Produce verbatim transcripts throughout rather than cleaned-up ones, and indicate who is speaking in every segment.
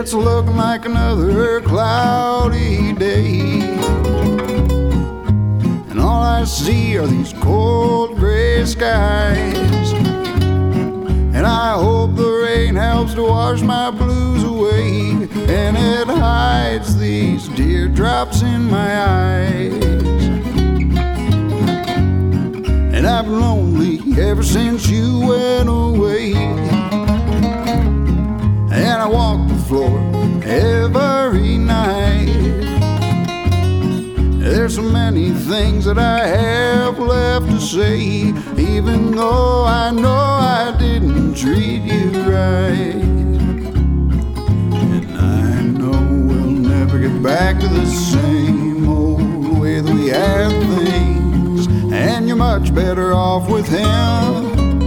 Speaker 1: It's looking like another cloudy day, and all I see are these cold gray skies. And I hope the rain helps to wash my blues away, and it hides these teardrops in my eyes. And I've been lonely ever since you went away, and I walk the floor every night. There's so many things that I have left to say, even though I know I didn't treat you right. And I know we'll never get back to the same old way that we had things, and you're much better off with him.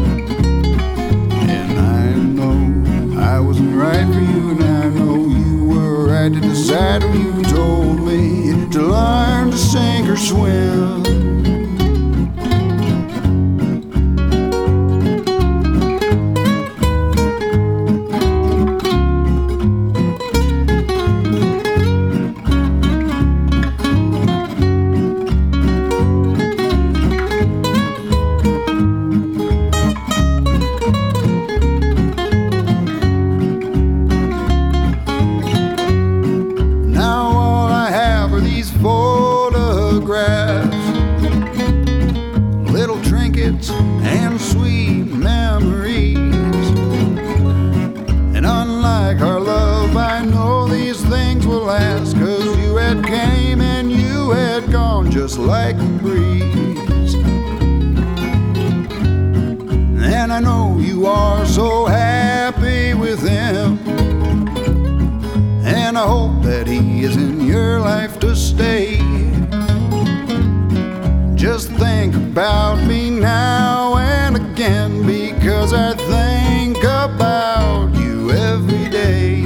Speaker 1: And I know I wasn't right for you, and I know you were right to decide when you told me to learn to sink or swim. Little trinkets and sweet memories, and unlike our love, I know these things will last, 'cause you had came and you had gone just like a breeze. And I know you are so happy with him, and I hope that he is in your life to stay. Just think about me now and again, because I think about you every day.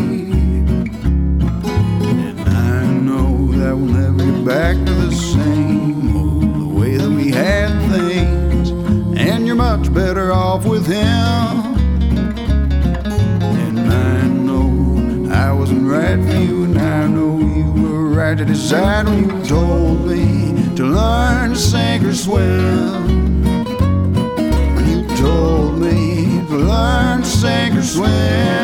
Speaker 1: And I know that we'll never get back to the same old, the way that we had things, and you're much better off with him. And I know I wasn't right for you, and I know you were right to decide when you told me to learn to sink or swim. When you told me to learn to sink or swim.